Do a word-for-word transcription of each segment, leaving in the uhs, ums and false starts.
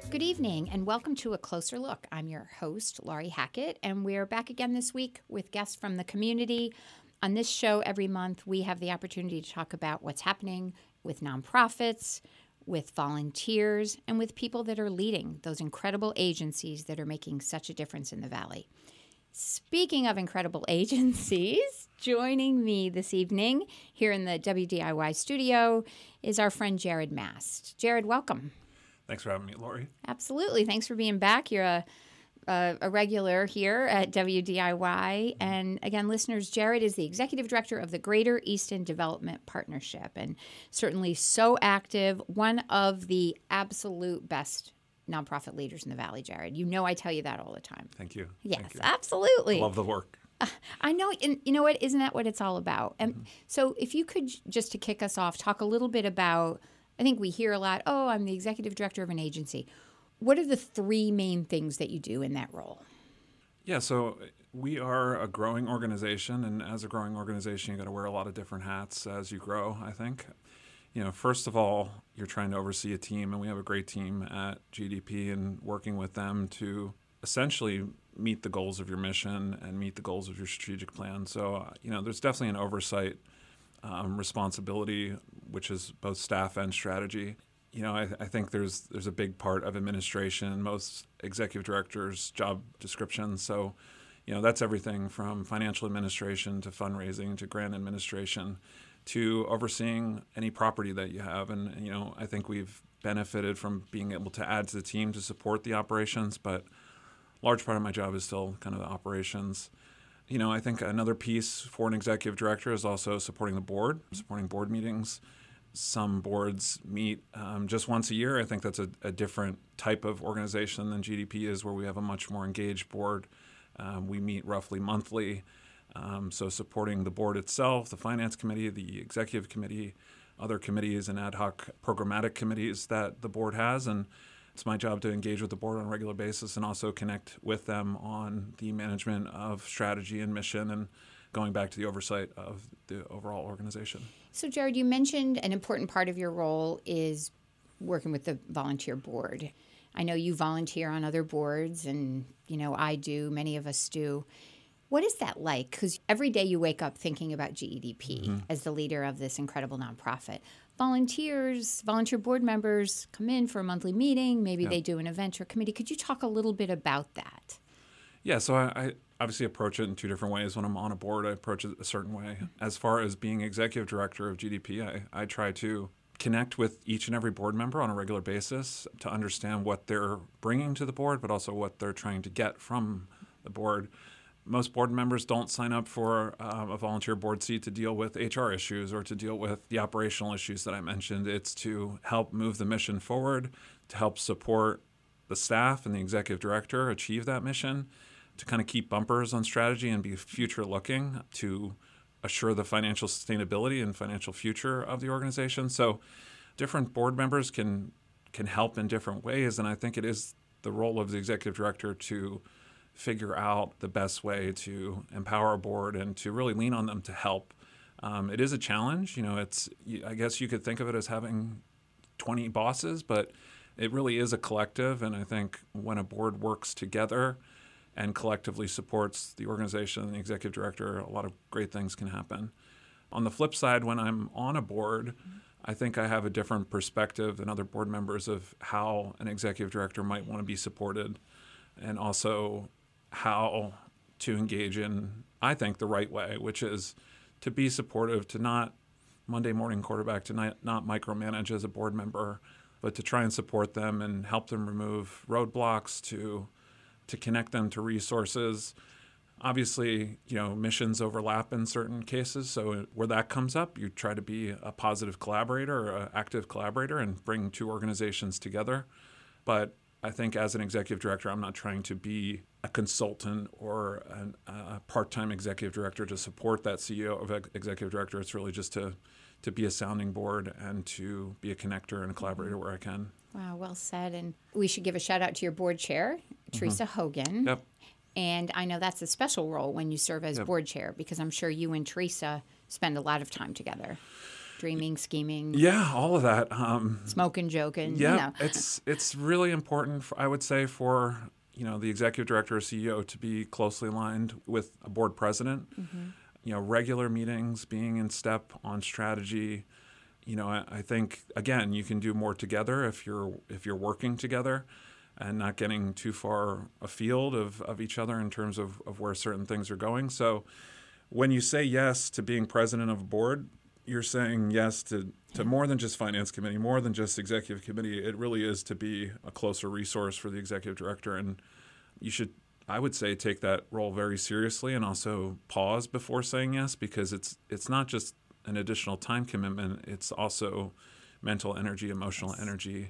Good evening and welcome to A Closer Look. I'm your host, Laurie Hackett, and we're back again this week with guests from the community. On this show every month, we have the opportunity to talk about what's happening with nonprofits, with volunteers, and with people that are leading those incredible agencies that are making such a difference in the Valley. Speaking of incredible agencies, joining me this evening here in the W D I Y studio is our friend Jared Mast. Jared, welcome. Thanks for having me, Laurie. Absolutely. Thanks for being back. You're a, a, a regular here at W D I Y. And again, listeners, Jared is the executive director of the Greater Easton Development Partnership and certainly so active, one of the absolute best nonprofit leaders in the Valley, Jared. You know I tell you that all the time. Thank you. Yes, Thank you. absolutely. Love the work. Uh, I know, and you know what? Isn't that what it's all about? And mm-hmm. So if you could, just to kick us off, talk a little bit about, I think we hear a lot, oh, I'm the executive director of an agency. What are the three main things that you do in that role? Yeah, so we are a growing organization, and as a growing organization, you got to wear a lot of different hats as you grow, I think. You know, first of all, you're trying to oversee a team, and we have a great team at G D P and working with them to essentially meet the goals of your mission and meet the goals of your strategic plan. So, uh, you know, there's definitely an oversight um, responsibility, which is both staff and strategy. You know, I, I think there's there's a big part of administration in most executive directors' job descriptions. So, you know, that's everything from financial administration to fundraising to grant administration to overseeing any property that you have. And, you know, I think we've benefited from being able to add to the team to support the operations, but a large part of my job is still kind of the operations. You know, I think another piece for an executive director is also supporting the board, supporting board meetings. Some boards meet um, just once a year. I think that's a, a different type of organization than G D P is, where we have a much more engaged board. Um, we meet roughly monthly. Um, so supporting the board itself, the finance committee, the executive committee, other committees and ad hoc programmatic committees that the board has. And it's my job to engage with the board on a regular basis and also connect with them on the management of strategy and mission and going back to the oversight of the overall organization. So, Jared, you mentioned an important part of your role is working with the volunteer board. I know you volunteer on other boards, and, you know, I do, many of us do. What is that like? Because every day you wake up thinking about G E D P mm-hmm. as the leader of this incredible nonprofit. Volunteers, volunteer board members come in for a monthly meeting. Maybe yeah. they do an event or committee. Could you talk a little bit about that? Yeah, so I, I obviously approach it in two different ways. When I'm on a board, I approach it a certain way. As far as being executive director of G D P, I, I try to connect with each and every board member on a regular basis to understand what they're bringing to the board, but also what they're trying to get from the board. Most board members don't sign up for uh, a volunteer board seat to deal with H R issues or to deal with the operational issues that I mentioned. It's to help move the mission forward, to help support the staff and the executive director achieve that mission, to kind of keep bumpers on strategy and be future looking, to assure the financial sustainability and financial future of the organization. So different board members can can help in different ways, and I think it is the role of the executive director to figure out the best way to empower a board and to really lean on them to help. Um, it is a challenge. You know, it's, I guess you could think of it as having twenty bosses, but it really is a collective. And I think when a board works together and collectively supports the organization and the executive director, a lot of great things can happen. On the flip side, when I'm on a board, I think I have a different perspective than other board members of how an executive director might want to be supported, and also how to engage in, I think, the right way, which is to be supportive, to not Monday morning quarterback, to not, not micromanage as a board member, but to try and support them and help them remove roadblocks, to to connect them to resources. Obviously, you know, missions overlap in certain cases, so where that comes up, you try to be a positive collaborator or an active collaborator and bring two organizations together. But I think as an executive director, I'm not trying to be a consultant or an, a part-time executive director to support that C E O of executive director. It's really just to to be a sounding board and to be a connector and a collaborator where I can. Wow, well said. And we should give a shout out to your board chair, Teresa mm-hmm. Hogan. Yep. And I know that's a special role when you serve as yep. board chair, because I'm sure you and Teresa spend a lot of time together. Dreaming, scheming, Yeah, all of that. Um, smoking, joking. yeah, You know. it's it's really important, for, I would say, for you know the executive director or C E O to be closely aligned with a board president. Mm-hmm. You know, regular meetings, being in step on strategy. You know, I, I think again, you can do more together if you're if you're working together, and not getting too far afield of, of each other in terms of, of where certain things are going. So, when you say yes to being president of a board, you're saying yes to, to more than just finance committee, more than just executive committee. It really is to be a closer resource for the executive director. And you should, I would say, take that role very seriously and also pause before saying yes, because it's it's not just an additional time commitment. It's also mental energy, emotional Yes. energy,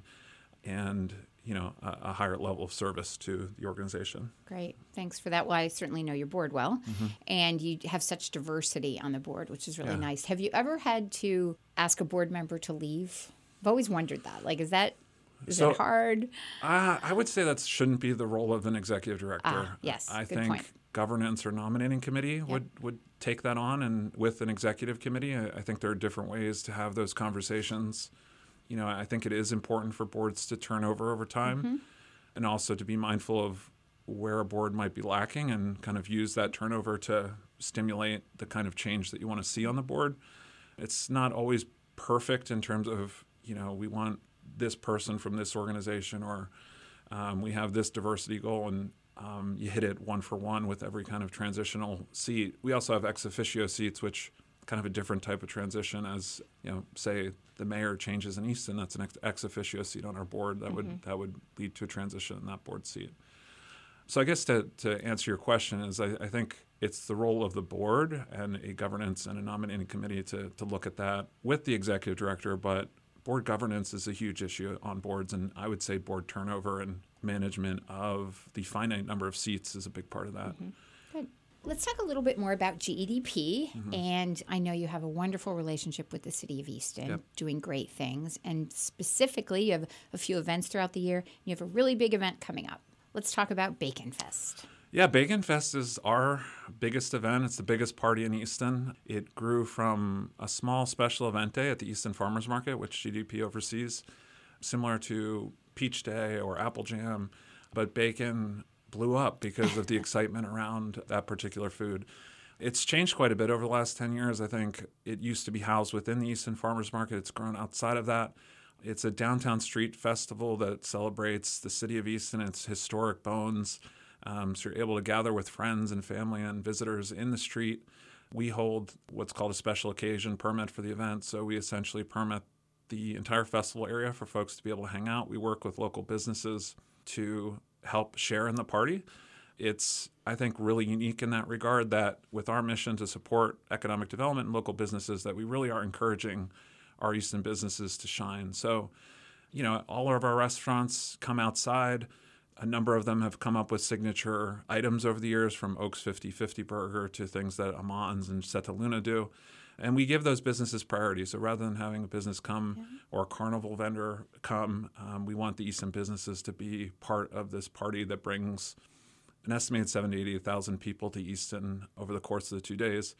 and you know a, a higher level of service to the organization. Great. Thanks for that. Well, I certainly know your board well. Mm-hmm. And you have such diversity on the board, which is really Yeah. nice. Have you ever had to ask a board member to leave? I've always wondered that. Like, is that is So- it hard? Uh, I would say that shouldn't be the role of an executive director. Ah, yes, I good think point. governance or nominating committee would, would take that on, and with an executive committee, I, I think there are different ways to have those conversations. You know, I think it is important for boards to turn over over time, Mm-hmm. and also to be mindful of where a board might be lacking and kind of use that turnover to stimulate the kind of change that you want to see on the board. It's not always perfect in terms of, you know, we want this person from this organization, or um, we have this diversity goal, and um, you hit it one for one with every kind of transitional seat. We also have ex officio seats, which kind of a different type of transition. As you know, say the mayor changes in Easton, that's an ex, ex officio seat on our board. That Mm-hmm. would that would lead to a transition in that board seat. So I guess to, to answer your question is I, I think it's the role of the board and a governance and a nominating committee to, to look at that with the executive director, but board governance is a huge issue on boards, and I would say board turnover and management of the finite number of seats is a big part of that. Mm-hmm. Good. Let's talk a little bit more about G E D P. Mm-hmm. And I know you have a wonderful relationship with the city of Easton, Yep. doing great things. And specifically, you have a few events throughout the year. You have a really big event coming up. Let's talk about Bacon Fest. Yeah, Bacon Fest is our biggest event. It's the biggest party in Easton. It grew from a small special event day at the Easton Farmers Market, which G D P oversees, similar to Peach Day or Apple Jam. But bacon blew up because of the excitement around that particular food. It's changed quite a bit over the last ten years. I think it used to be housed within the Easton Farmers Market. It's grown outside of that. It's a downtown street festival that celebrates the city of Easton, its historic bones. Um, so you're able to gather with friends and family and visitors in the street. We hold what's called a special occasion permit for the event. So we essentially permit the entire festival area for folks to be able to hang out. We work with local businesses to help share in the party. It's, I think, really unique in that regard that with our mission to support economic development and local businesses, that we really are encouraging our Easton businesses to shine. So, you know, all of our restaurants come outside. A number of them have come up with signature items over the years, from Oaks fifty fifty Burger to things that Amans and Seta Luna do. And we give those businesses priority. So rather than having a business come Yeah. or a carnival vendor come, um, we want the Easton businesses to be part of this party that brings an estimated seventy to eighty thousand people to Easton over the course of the two days.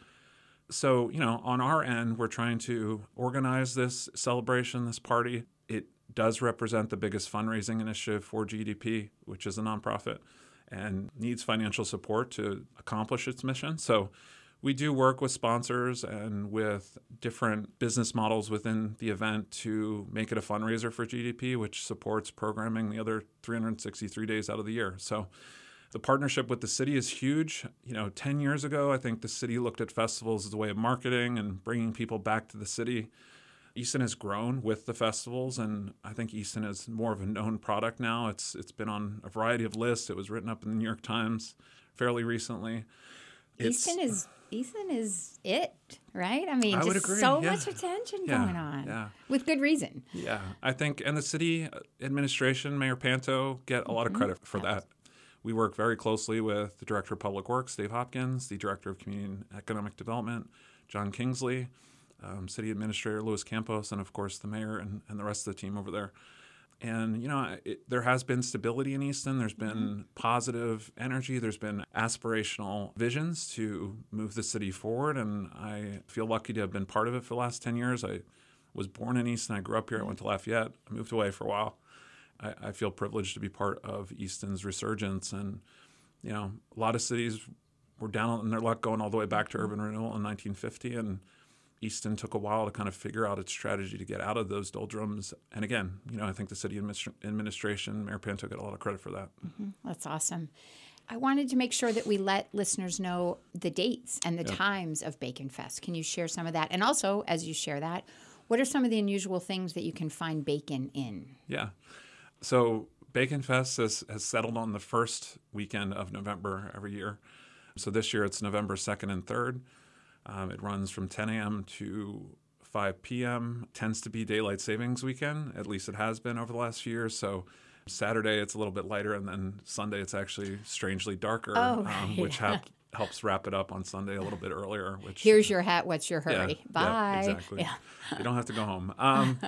So, you know, on our end, we're trying to organize this celebration, this party. It does represent the biggest fundraising initiative for G D P, which is a nonprofit, and needs financial support to accomplish its mission. So we do work with sponsors and with different business models within the event to make it a fundraiser for G D P, which supports programming the other three hundred sixty-three days out of the year. So the partnership with the city is huge. You know, ten years ago, I think the city looked at festivals as a way of marketing and bringing people back to the city. Easton has grown with the festivals, and I think Easton is more of a known product now. It's It's been on a variety of lists. It was written up in the New York Times fairly recently. It's- Easton is Easton is it, right? I mean, I would just agree, so yeah. much attention Yeah, going on, yeah. with good reason. Yeah, I think, and the city administration, Mayor Panto, get a lot of credit for that. We work very closely with the Director of Public Works, Dave Hopkins, the Director of Community and Economic Development, John Kingsley, um, City Administrator Louis Campos, and of course the Mayor and, and the rest of the team over there. And, you know, it, there has been stability in Easton. There's been mm-hmm. positive energy. There's been aspirational visions to move the city forward. And I feel lucky to have been part of it for the last ten years. I was born in Easton. I grew up here. I went to Lafayette. I moved away for a while. I, I feel privileged to be part of Easton's resurgence. And, you know, a lot of cities were down on their luck going all the way back to urban renewal in nineteen fifty. And Easton took a while to kind of figure out its strategy to get out of those doldrums. And again, you know, I think the city administ- administration, Mayor Panto, got a lot of credit for that. Mm-hmm. That's awesome. I wanted to make sure that we let listeners know the dates and the yep. times of Bacon Fest. Can you share some of that? And also, as you share that, what are some of the unusual things that you can find bacon in? Yeah. So Bacon Fest has, has settled on the first weekend of November every year. So this year it's November second and third. Um, it runs from ten a.m. to five p.m. Tends to be daylight savings weekend. At least it has been over the last few years. So Saturday it's a little bit lighter, and then Sunday it's actually strangely darker, oh, right. um, which ha- helps wrap it up on Sunday a little bit earlier. Which here's your hat. What's your hurry? Yeah, Bye. Yeah, exactly. Yeah. You don't have to go home. Um,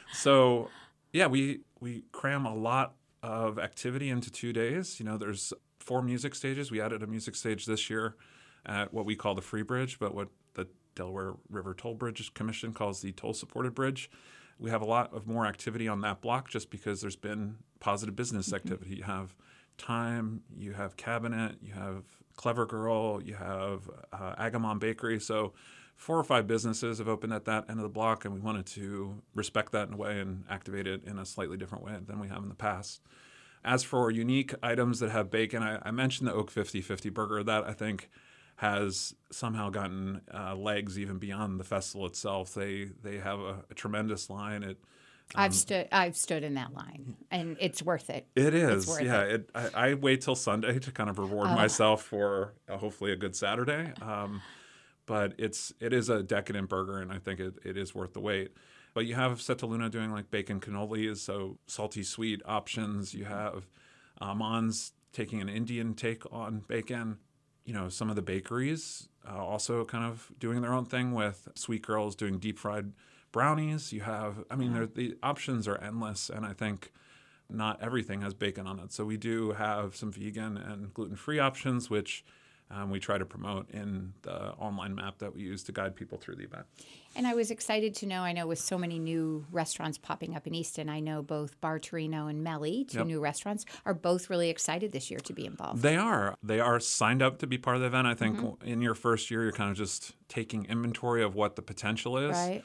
so yeah, we we cram a lot of activity into two days. You know, there's four music stages. We added a music stage this year at what we call the Free Bridge, but what the Delaware River Toll Bridge Commission calls the toll-supported bridge. We have a lot of more activity on that block just because there's been positive business mm-hmm. activity. You have Time, you have Cabinet, you have Clever Girl, you have uh, Agamon Bakery. So four or five businesses have opened at that end of the block, and we wanted to respect that in a way and activate it in a slightly different way than we have in the past. As for unique items that have bacon, I, I mentioned the Oak fifty fifty burger. That, I think, has somehow gotten uh, legs even beyond the festival itself. They they have a, a tremendous line. It um, I've stood I've stood in that line, and it's worth it. It is, it's worth yeah. It. It, I, I wait till Sunday to kind of reward oh. myself for uh, hopefully a good Saturday. Um, but it's it is a decadent burger, and I think it, it is worth the wait. But you have Setta Luna doing like bacon cannolis, so salty sweet options. You have uh, Mons taking an Indian take on bacon. You know, some of the bakeries uh, also kind of doing their own thing with Sweet Girls doing deep fried brownies. You have, I mean, yeah. the options are endless, and I think not everything has bacon on it. So we do have some vegan and gluten-free options, which um, we try to promote in the online map that we use to guide people through the event. And I was excited to know, I know with so many new restaurants popping up in Easton, I know both Bar Torino and Melly, two yep. new restaurants, are both really excited this year to be involved. They are. They are signed up to be part of the event. I think mm-hmm. in your first year, you're kind of just taking inventory of what the potential is. Right.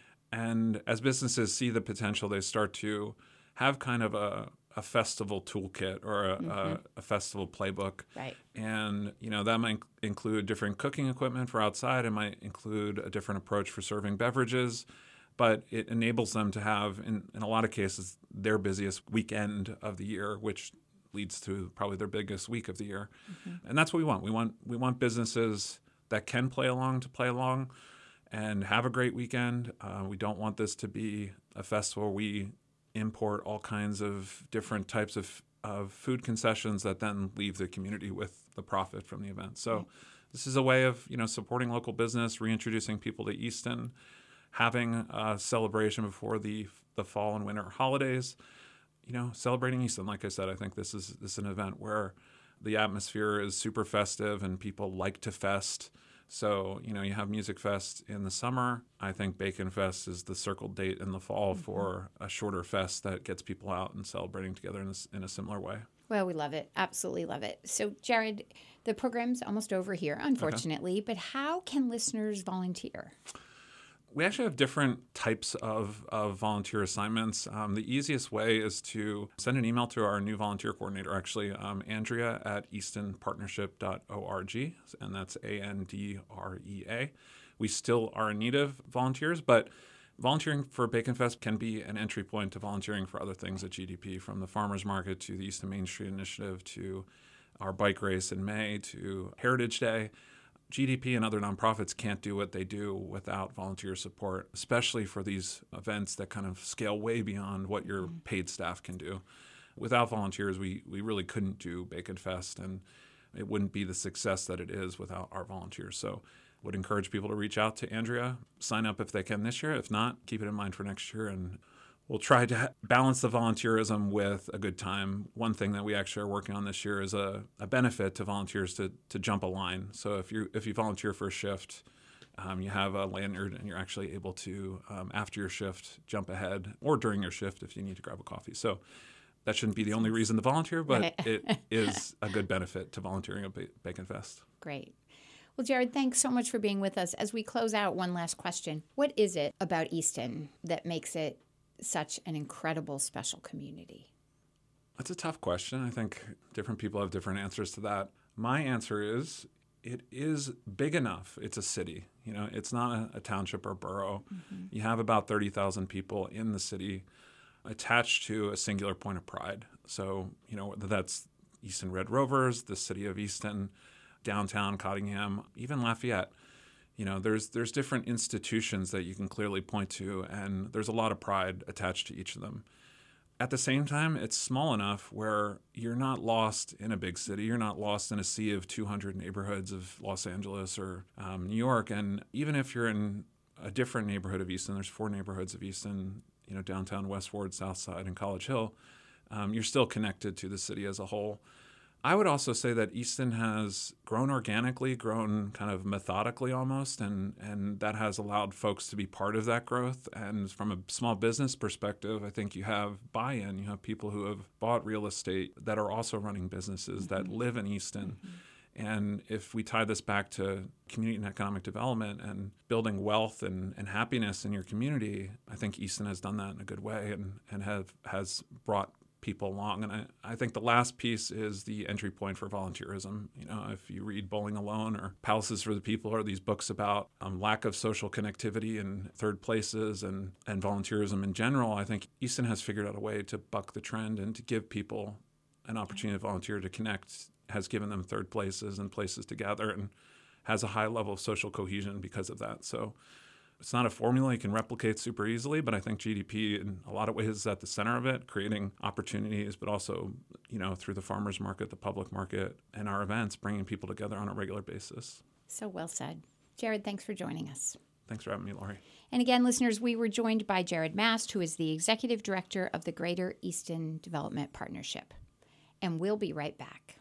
And as businesses see the potential, they start to have kind of a, a festival toolkit or a, mm-hmm. a, a festival playbook. Right. And, you know, that might include different cooking equipment for outside. It might include a different approach for serving beverages. But it enables them to have, in, in a lot of cases, their busiest weekend of the year, which leads to probably their biggest week of the year. Mm-hmm. And that's what we want. We want we want businesses that can play along to play along and have a great weekend. Uh, we don't want this to be a festival where we import all kinds of different types of, of food concessions that then leave the community with the profit from the event. So right. this is a way of, you know, supporting local business, reintroducing people to Easton, having a celebration before the the fall and winter holidays, you know, celebrating Easton. Like I said, I think this is this is an event where the atmosphere is super festive and people like to fest. So, you know, you have Music Fest in the summer. I think Bacon Fest is the circled date in the fall mm-hmm. for a shorter fest that gets people out and celebrating together in a, in a similar way. Well, we love it. Absolutely love it. So, Jared, the program's almost over here, unfortunately, okay. but how can listeners volunteer? We actually have different types of, of volunteer assignments. Um, the easiest way is to send an email to our new volunteer coordinator, actually, um, Andrea at easton partnership dot org, and that's A N D R E A. We still are in need of volunteers, but volunteering for Bacon Fest can be an entry point to volunteering for other things at G D P, from the Farmers Market to the Easton Main Street Initiative to our bike race in May to Heritage Day. G D P and other nonprofits can't do what they do without volunteer support, especially for these events that kind of scale way beyond what your paid staff can do. Without volunteers, we, we really couldn't do Bacon Fest, and it wouldn't be the success that it is without our volunteers. So would encourage people to reach out to Andrea, sign up if they can this year. If not, keep it in mind for next year, and we'll try to ha- balance the volunteerism with a good time. One thing that we actually are working on this year is a, a benefit to volunteers to, to jump a line. So if you if you volunteer for a shift, um, you have a lanyard and you're actually able to, um, after your shift, jump ahead, or during your shift if you need to grab a coffee. So that shouldn't be the only reason to volunteer, but Right. it is a good benefit to volunteering at ba- Bacon Fest. Great. Well, Jared, thanks so much for being with us. As we close out, one last question. What is it about Easton that makes it such an incredible, special community? That's a tough question. I think different people have different answers to that. My answer is it is big enough. It's a city. You know, it's not a, a township or borough. Mm-hmm. You have about thirty thousand people in the city attached to a singular point of pride. So, you know, whether that's Easton Red Rovers, the city of Easton, downtown Cottingham, even Lafayette. You know, there's there's different institutions that you can clearly point to, and there's a lot of pride attached to each of them. At the same time, it's small enough where you're not lost in a big city. You're not lost in a sea of two hundred neighborhoods of Los Angeles or um, New York. And even if you're in a different neighborhood of Easton, there's four neighborhoods of Easton, you know, downtown, West Ward, South Side, and College Hill, um, you're still connected to the city as a whole. I would also say that Easton has grown organically, grown kind of methodically almost, and, and that has allowed folks to be part of that growth. And from a small business perspective, I think you have buy-in. You have people who have bought real estate that are also running businesses mm-hmm. that live in Easton. Mm-hmm. And if we tie this back to community and economic development and building wealth and, and happiness in your community, I think Easton has done that in a good way and, and have has brought people along. And I, I think the last piece is the entry point for volunteerism. You know, if you read Bowling Alone or Palaces for the People or these books about um, lack of social connectivity in third places and, and volunteerism in general, I think Easton has figured out a way to buck the trend and to give people an opportunity to volunteer, to connect, has given them third places and places to gather, and has a high level of social cohesion because of that. So it's not a formula you can replicate super easily, but I think G D P in a lot of ways is at the center of it, creating opportunities, but also, you know, through the farmers market, the public market, and our events, bringing people together on a regular basis. So well said. Jared, thanks for joining us. Thanks for having me, Laurie. And again, listeners, we were joined by Jared Mast, who is the Executive Director of the Greater Easton Development Partnership. And we'll be right back.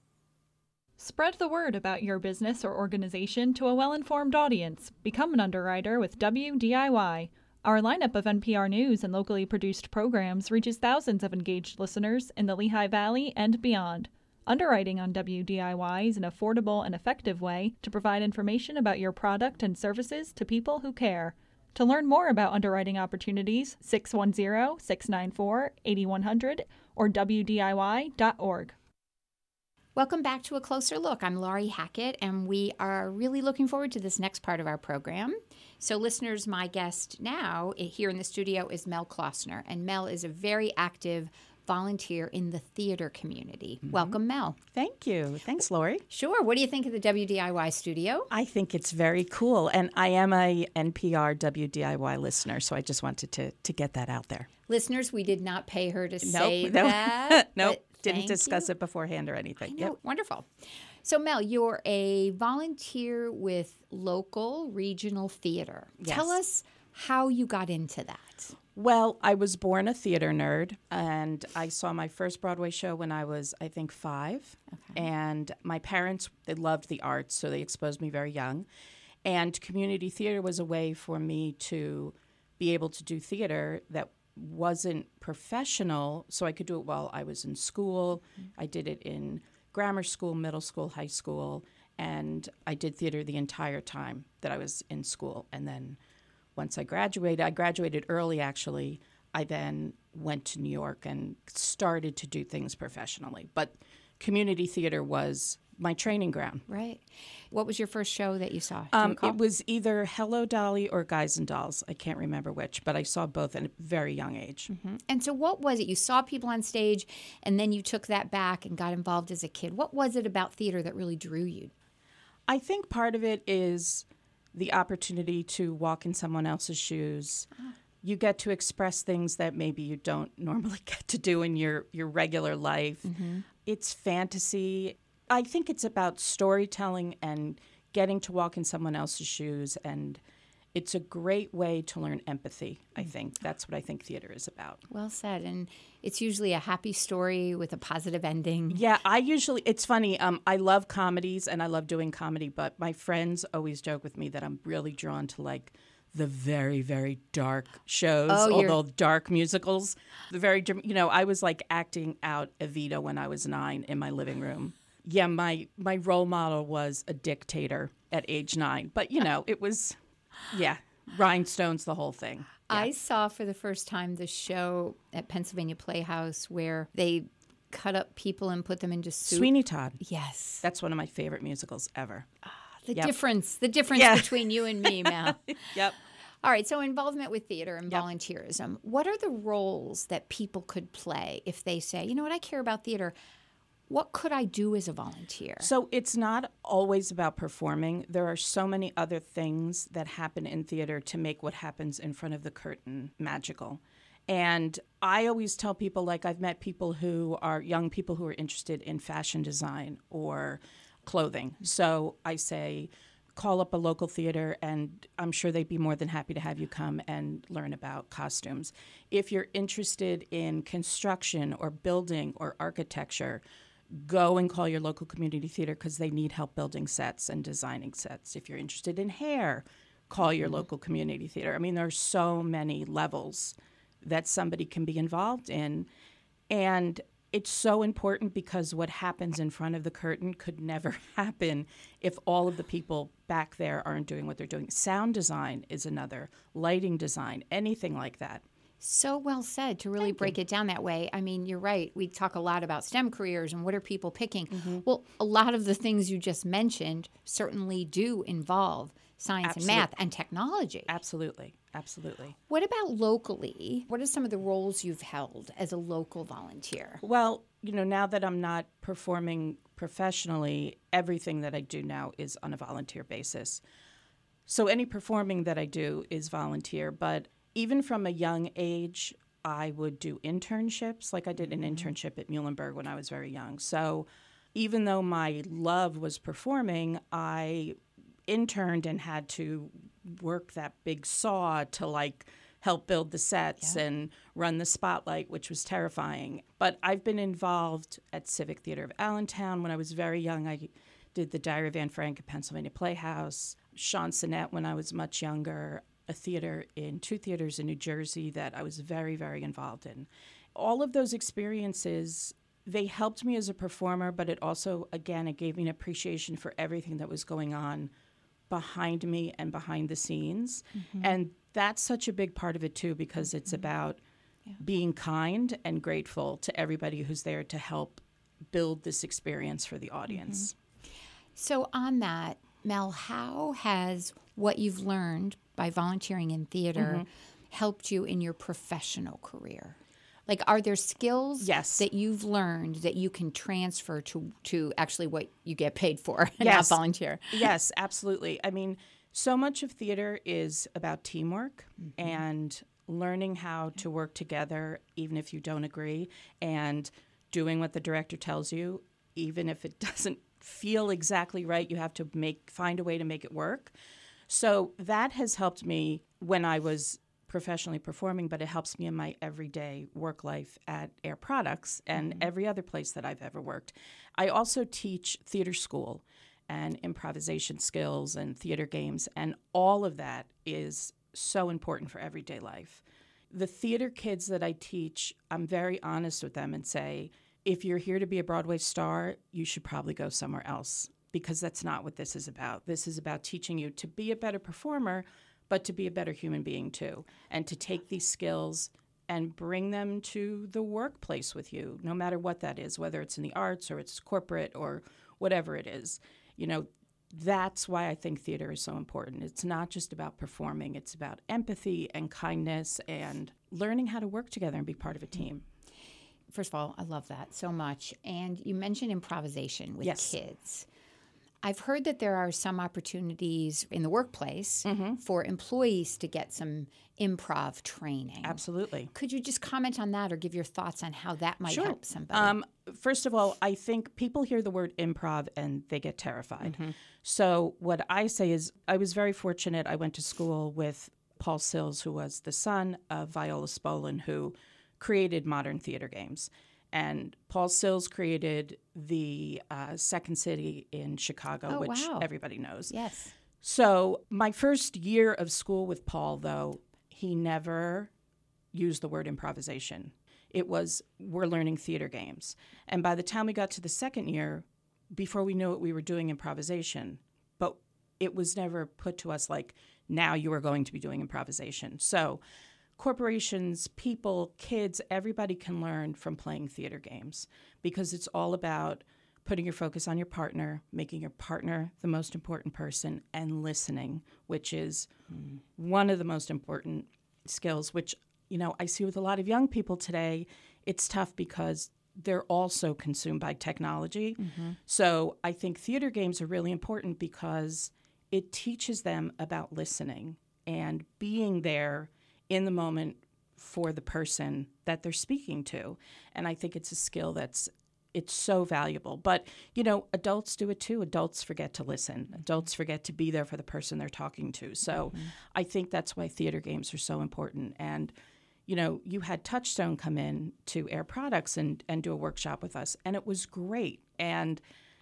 Spread the word about your business or organization to a well-informed audience. Become an underwriter with W D I Y. Our lineup of N P R News and locally produced programs reaches thousands of engaged listeners in the Lehigh Valley and beyond. Underwriting on W D I Y is an affordable and effective way to provide information about your product and services to people who care. To learn more about underwriting opportunities, six one zero, six nine four, eight one zero zero or W D I Y dot org. Welcome back to A Closer Look. I'm Laurie Hackett, and we are really looking forward to this next part of our program. So listeners, my guest now here in the studio is Mel Klossner, and Mel is a very active volunteer in the theater community. Mm-hmm. Welcome, Mel. Thank you. Thanks, Laurie. Sure. What do you think of the W D I Y studio? I think it's very cool, and I am a N P R W D I Y listener, so I just wanted to, to get that out there. Listeners, we did not pay her to nope, say nope. that. Nope. Didn't discuss you. it beforehand or anything. I know. Yep. Wonderful. So, Mel, you're a volunteer with local regional theater. Yes. Tell us how you got into that. Well, I was born a theater nerd, and I saw my first Broadway show when I was, I think, five. Okay. And my parents, they loved the arts, so they exposed me very young. And community theater was a way for me to be able to do theater that wasn't professional, so I could do it while I was in school. Mm-hmm. I did it in grammar school, middle school, high school, and I did theater the entire time that I was in school. And then once I graduated, I graduated early actually, I then went to New York and started to do things professionally. But community theater was my training ground. Right. What was your first show that you saw? Do Um, you recall? it was either Hello Dolly or Guys and Dolls. I can't remember which, but I saw both at a very young age. Mm-hmm. And so what was it? You saw people on stage, and then you took that back and got involved as a kid. What was it about theater that really drew you? I think part of it is the opportunity to walk in someone else's shoes. Oh. You get to express things that maybe you don't normally get to do in your, your regular life. Mm-hmm. It's fantasy. I think it's about storytelling and getting to walk in someone else's shoes and it's a great way to learn empathy, I think. That's what I think theater is about. Well said. And it's usually a happy story with a positive ending. Yeah, I usually, it's funny, um, I love comedies and I love doing comedy, but my friends always joke with me that I'm really drawn to like the very, very dark shows, Oh, you're- although dark musicals. The very, dram- you know, I was like acting out Evita when I was nine in my living room. Yeah, my, my role model was a dictator at age nine, but you know, it was, yeah, rhinestones, the whole thing. Yeah. I saw for the first time the show at Pennsylvania Playhouse where they cut up people and put them into soup. Sweeney Todd. Yes. That's one of my favorite musicals ever. The Yep. difference, the difference Yeah. between you and me, Mel. Yep. All right, so involvement with theater and Yep. volunteerism. What are the roles that people could play if they say, you know what, I care about theater. What could I do as a volunteer? So it's not always about performing. There are so many other things that happen in theater to make what happens in front of the curtain magical. And I always tell people, like, I've met people who are young people who are interested in fashion design or clothing. So I say, call up a local theater, and I'm sure they'd be more than happy to have you come and learn about costumes. If you're interested in construction or building or architecture, go and call your local community theater because they need help building sets and designing sets. If you're interested in hair, call your local community theater. I mean, there are so many levels that somebody can be involved in. And it's so important because what happens in front of the curtain could never happen if all of the people back there aren't doing what they're doing. Sound design is another, lighting design, anything like that. So well said to really Thank break you. it down that way. I mean, you're right. We talk a lot about STEM careers and what are people picking. Mm-hmm. Well, a lot of the things you just mentioned certainly do involve science Absolute- and math and technology. Absolutely, absolutely. What about locally? What are some of the roles you've held as a local volunteer? Well, you know, now that I'm not performing professionally, everything that I do now is on a volunteer basis. So any performing that I do is volunteer, but even from a young age, I would do internships. Like I did an internship at Muhlenberg when I was very young. So even though my love was performing, I interned and had to work that big saw to like help build the sets Yeah. and run the spotlight, which was terrifying. But I've been involved at Civic Theater of Allentown. When I was very young, I did the Diary of Anne Frank at Pennsylvania Playhouse, Sean Sinnett when I was much younger, a theater in two theaters in New Jersey that I was very, very involved in. All of those experiences, they helped me as a performer, but it also, again, it gave me an appreciation for everything that was going on behind me and behind the scenes. Mm-hmm. And that's such a big part of it, too, because it's about being kind and grateful to everybody who's there to help build this experience for the audience. So, on that, Mel, how has what you've learned by volunteering in theater Mm-hmm. helped you in your professional career? Like, are there skills Yes. that you've learned that you can transfer to, to actually what you get paid for and Yes. not volunteer? Yes, absolutely. I mean, so much of theater is about teamwork and learning how to work together, even if you don't agree, and doing what the director tells you, even if it doesn't feel exactly right. You have to make find a way to make it work. So that has helped me when I was professionally performing, but it helps me in my everyday work life at Air Products and every other place that I've ever worked. I also teach theater school and improvisation skills and theater games, and all of that is so important for everyday life. The theater kids that I teach, I'm very honest with them and say, if you're here to be a Broadway star, you should probably go somewhere else, because that's not what this is about. This is about teaching you to be a better performer, but to be a better human being too, and to take these skills and bring them to the workplace with you, no matter what that is, whether it's in the arts or it's corporate or whatever it is. You know, that's why I think theater is so important. It's not just about performing. It's about empathy and kindness and learning how to work together and be part of a team. First of all, I love that so much. And you mentioned improvisation with Yes. kids. I've heard that there are some opportunities in the workplace Mm-hmm. for employees to get some improv training. Absolutely. Could you just comment on that or give your thoughts on how that might Sure. help somebody? Um, first of all, I think people hear the word improv and they get terrified. So what I say is I was very fortunate. I went to school with Paul Sills, who was the son of Viola Spolin, who created modern theater games. And Paul Sills created the uh, Second City in Chicago, Oh, which wow. everybody knows. Yes. So my first year of school with Paul, though, he never used the word improvisation. It was, we're learning theater games. And by the time we got to the second year, before we knew it, we were doing improvisation. But it was never put to us like, now you are going to be doing improvisation. So corporations, people, kids, everybody can learn from playing theater games because it's all about putting your focus on your partner, making your partner the most important person, and listening, which is mm. one of the most important skills, which, you know, I see with a lot of young people today. It's tough because they're also consumed by technology. Mm-hmm. So I think theater games are really important because it teaches them about listening and being there in the moment for the person that they're speaking to. And I think it's a skill that's it's so valuable. But, you know, adults do it too. Adults forget to listen. Adults forget to be there for the person they're talking to. So mm-hmm. I think that's why theater games are so important. And, you know, you had Touchstone come in to Air Products and, and do a workshop with us, and it was great. And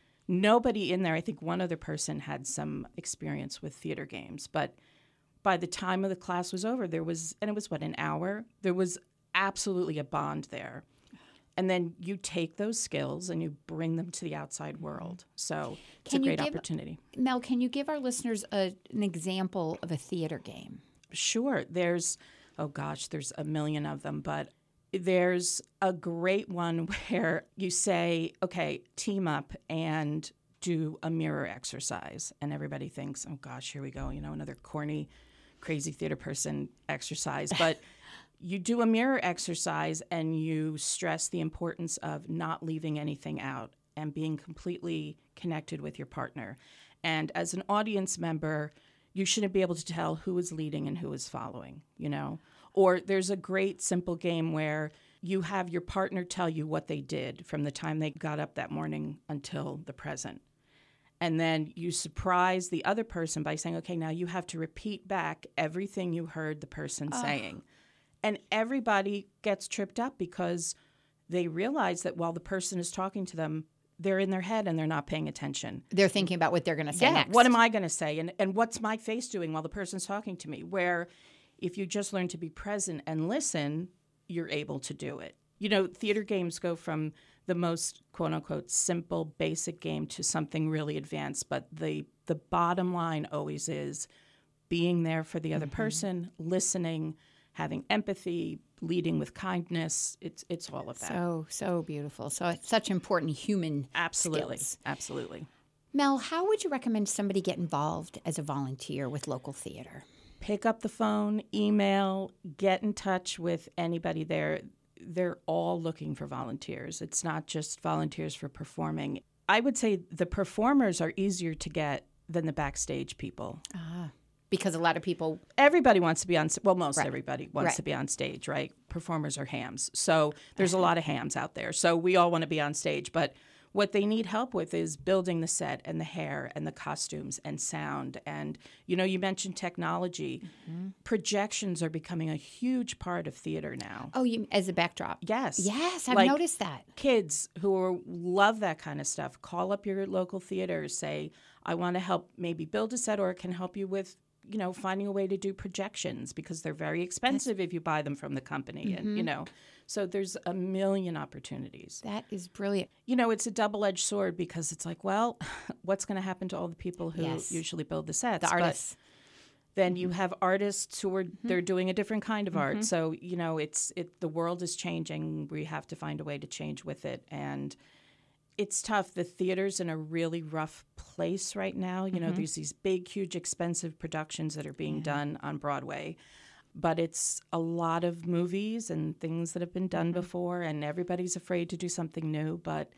nobody in there, I think one other person had some experience with theater games. But by the time of the class was over, there was, and it was, what, an hour? There was absolutely a bond there. And then you take those skills and you bring them to the outside world. So it's Can a you great give- opportunity. Mel, can you give our listeners a, an example of a theater game? Sure. There's, oh gosh, there's a million of them, but there's a great one where you say, okay, team up and do a mirror exercise. And everybody thinks, oh gosh, here we go, you know, another corny, crazy theater person exercise. But you do a mirror exercise and you stress the importance of not leaving anything out and being completely connected with your partner. And as an audience member, you shouldn't be able to tell who is leading and who is following, you know? Or there's a great simple game where you have your partner tell you what they did from the time they got up that morning until the present. And then you surprise the other person by saying, okay, now you have to repeat back everything you heard the person oh. saying. And everybody gets tripped up because they realize that while the person is talking to them, they're in their head and they're not paying attention. They're thinking about what they're going to say yeah, next. What am I going to say? And, and what's my face doing while the person's talking to me? Where if you just learn to be present and listen, you're able to do it. You know, theater games go from the most, quote unquote, simple, basic game to something really advanced. But the, the bottom line always is being there for the other mm-hmm. person, listening, having empathy, leading with kindness. It's it's all of that. So, so beautiful. So it's such important human Absolutely. skills. Absolutely. Mel, how would you recommend somebody get involved as a volunteer with local theater? Pick up the phone, email, get in touch with anybody there. They're all looking for volunteers. It's not just volunteers for performing. I would say the performers are easier to get than the backstage people. Ah. Because a lot of people... Everybody wants to be on... Well, most right. everybody wants right. to be on stage, right? Performers are hams. So there's a lot of hams out there. So we all want to be on stage. But what they need help with is building the set and the hair and the costumes and sound. And, you know, you mentioned technology. Mm-hmm. Projections are becoming a huge part of theater now. Oh, you as a backdrop? Yes. Yes, I've like noticed that. Kids who are, love that kind of stuff, call up your local theater, say, I want to help maybe build a set or it can help you with you know, finding a way to do projections because they're very expensive That's, if you buy them from the company. Mm-hmm. And, you know, so there's a million opportunities. That is brilliant. You know, it's a double-edged sword because it's like, well, what's going to happen to all the people who yes. usually build the sets? The artists. But then mm-hmm. you have artists who are, mm-hmm. they're doing a different kind of mm-hmm. art. So, you know, it's, it, the world is changing. We have to find a way to change with it. And it's tough. The theater's in a really rough place right now. You know, mm-hmm. there's these big, huge, expensive productions that are being yeah. done on Broadway. But it's a lot of movies and things that have been done mm-hmm. before, and everybody's afraid to do something new. But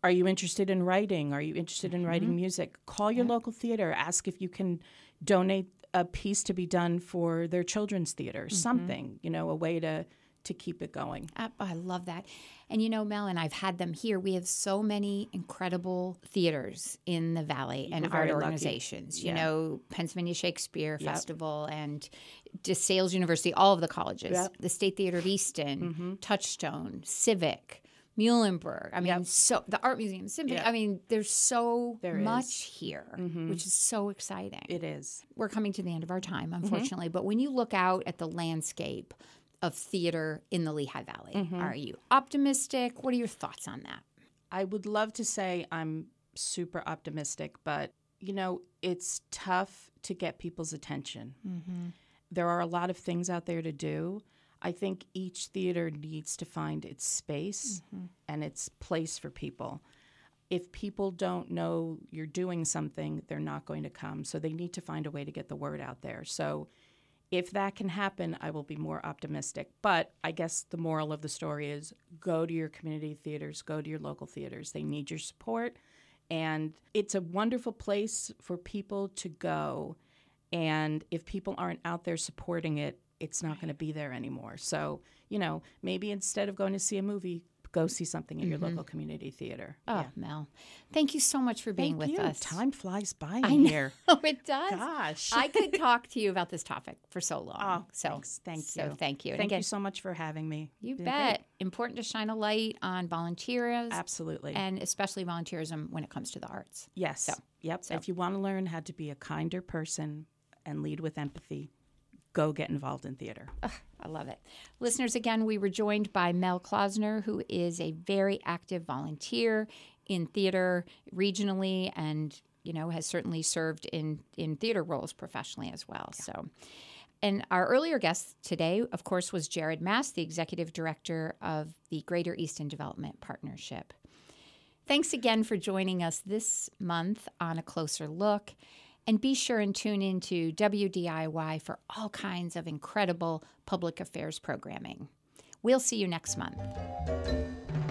Are you interested in writing? Are you interested in writing music? Call your local theater. Ask if you can donate a piece to be done for their children's theater. Something, you know, a way to to keep it going. I, I love that. And you know, Mel, and I've had them here. We have so many incredible theaters in the Valley and We're art very lucky. organizations. You Yeah. know, Pennsylvania Shakespeare Yep. Festival and DeSales University, all of the colleges, Yep. the State Theater of Easton, Touchstone, Civic, Muhlenberg. I mean, Yep. so the Art Museum, Civic. Yep. I mean, there's so There much is. here, which is so exciting. It is. We're coming to the end of our time, unfortunately. But when you look out at the landscape of theater in the Lehigh Valley, are you optimistic? What are your thoughts on that? I would love to say I'm super optimistic, but you know, it's tough to get people's attention. There are a lot of things out there to do. I think each theater needs to find its space and its place for people. If people don't know you're doing something, they're not going to come. So they need to find a way to get the word out there. So if that can happen, I will be more optimistic. But I guess the moral of the story is go to your community theaters, go to your local theaters. They need your support. And it's a wonderful place for people to go. And if people aren't out there supporting it, it's not going to be there anymore. So, you know, maybe instead of going to see a movie, go see something at your local community theater. Oh, Yeah. Mel, thank you so much for being Thank with you. us. Time flies by I in know here. it does. Gosh. I could talk to you about this topic for so long. Oh, so thanks. Thank so you. thank you. And Thank again, you so much for having me. you Been bet. great. Important to shine a light on volunteers, Absolutely. and especially volunteerism when it comes to the arts. Yes. So, yep. so. If you want to learn how to be a kinder person and lead with empathy, go get involved in theater. I love it. Listeners, again, we were joined by Mel Klausner, who is a very active volunteer in theater regionally and, you know, has certainly served in, in theater roles professionally as well. Yeah. So, and our earlier guest today, of course, was Jared Mass, the executive director of the Greater Easton Development Partnership. Thanks again for joining us this month on A Closer Look. And be sure and tune in to W D I Y for all kinds of incredible public affairs programming. We'll see you next month.